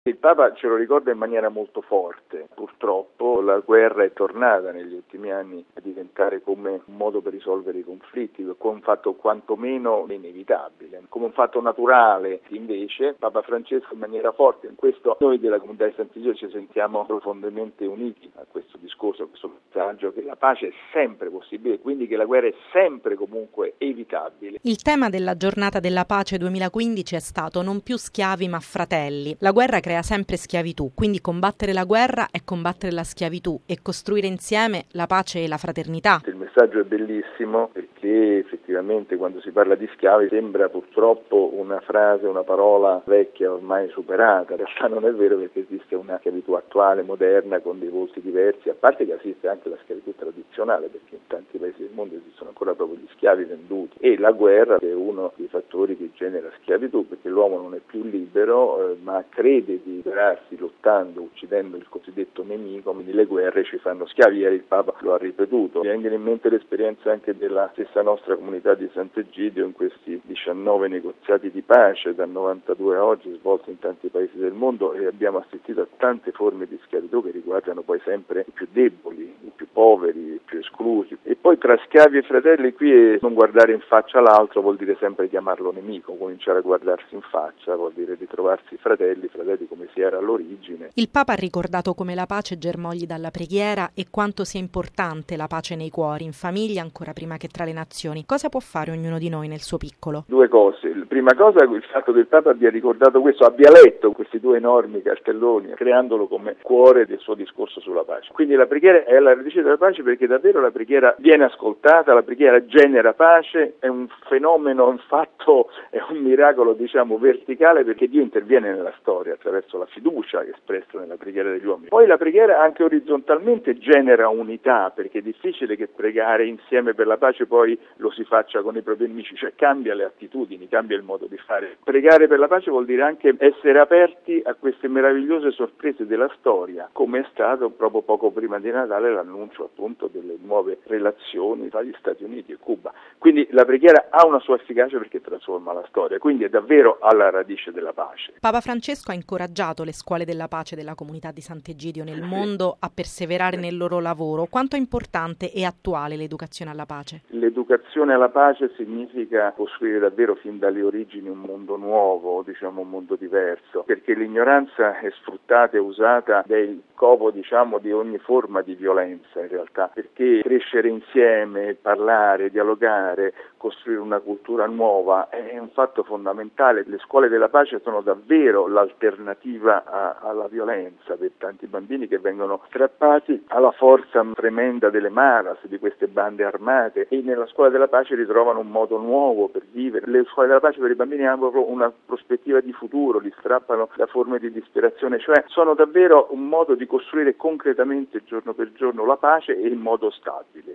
Il Papa ce lo ricorda in maniera molto forte. Purtroppo la guerra è tornata negli ultimi anni a diventare come un modo per risolvere i conflitti, come un fatto quantomeno inevitabile, come un fatto naturale. Invece Papa Francesco in maniera forte, in questo noi della comunità di Sant'Egidio ci sentiamo profondamente uniti a questo discorso, a questo messaggio che la pace è sempre possibile, quindi che la guerra è sempre comunque evitabile. Il tema della giornata della pace 2015 è stato non più schiavi ma fratelli. La guerra crea sempre schiavitù, quindi combattere la guerra è combattere la schiavitù e costruire insieme la pace e la fraternità. Il messaggio è bellissimo perché effettivamente quando si parla di schiavi sembra purtroppo una frase, una parola vecchia ormai superata. In realtà non è vero, perché esiste una schiavitù attuale, moderna, con dei volti diversi, a parte che esiste anche la schiavitù tradizionale, perché in tanti paesi del mondo esistono ancora proprio gli schiavi venduti, e la guerra è uno dei fattori che genera schiavitù, perché l'uomo non è più libero ma crede di liberarsi lottando, uccidendo il cosiddetto nemico. Quindi le guerre ci fanno schiavi. Ieri il Papa lo ha ripetuto. Mi vengono in mente l'esperienza anche della stessa nostra comunità di Sant'Egidio in questi 19 negoziati di pace dal 92 a oggi svolti in tanti paesi del mondo, e abbiamo assistito a tante forme di schiavitù che riguardano poi sempre i più deboli, i più poveri, i più esclusi. E poi tra schiavi e fratelli qui non guardare in faccia l'altro vuol dire sempre chiamarlo nemico. Cominciare a guardarsi in faccia vuol dire ritrovarsi fratelli come si era all'origine. Il Papa ha ricordato come la pace germogli dalla preghiera e quanto sia importante la pace nei cuori, in famiglia ancora prima che tra le nazioni. Cosa può fare ognuno di noi nel suo piccolo? Due cose. La prima cosa è il fatto che il Papa abbia ricordato questo, abbia letto questi due enormi cartelloni, creandolo come cuore del suo discorso sulla pace. Quindi la preghiera è la radice della pace, perché davvero la preghiera viene ascoltata, la preghiera genera pace, è un fenomeno, un fatto, è un miracolo verticale, perché Dio interviene nella storia attraverso la fiducia espressa nella preghiera degli uomini. Poi la preghiera anche orizzontalmente genera unità, perché è difficile che pregare insieme per la pace poi lo si faccia con i propri nemici, cioè cambia le attitudini, cambia il modo di fare. Pregare per la pace vuol dire anche essere aperti a queste meravigliose sorprese della storia, come è stato proprio poco prima di Natale l'annuncio appunto delle nuove relazioni tra gli Stati Uniti e Cuba. Quindi la preghiera ha una sua efficacia perché trasforma la storia, quindi è davvero alla radice della pace. Papa Francesco ha incoraggiato le scuole della pace della comunità di Sant'Egidio nel mondo a perseverare nel loro lavoro. Quanto è importante e attuale l'educazione alla pace? L'educazione alla pace significa costruire davvero fin dalle origini un mondo nuovo, un mondo diverso, perché l'ignoranza è sfruttata e usata del covo di ogni forma di violenza in realtà, perché crescere insieme, parlare, dialogare, costruire una cultura nuova è un fatto fondamentale. Le scuole della pace sono davvero l'alternativa alla violenza per tanti bambini che vengono strappati alla forza tremenda delle maras, di queste bande armate, e nella scuola della pace ritrovano un modo nuovo per vivere. Le scuole della pace per i bambini hanno proprio una prospettiva di futuro, li strappano da forme di disperazione, cioè sono davvero un modo di costruire concretamente giorno per giorno la pace e in modo stabile.